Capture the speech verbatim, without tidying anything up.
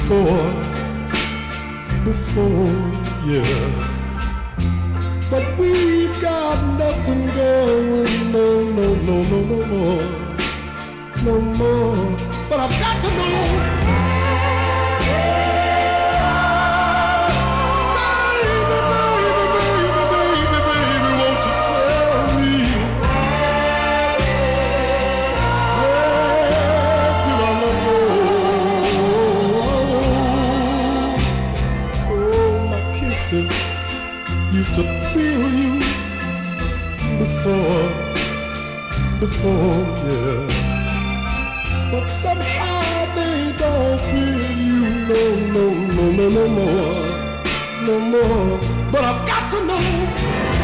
before, before, yeah. But we've got nothing going, no, no, no, no, no more, no more. But I've got to know. Used to feel you before, before, yeah. But somehow they don't feel you, no, no, no, no, no more, no more. But I've got to know.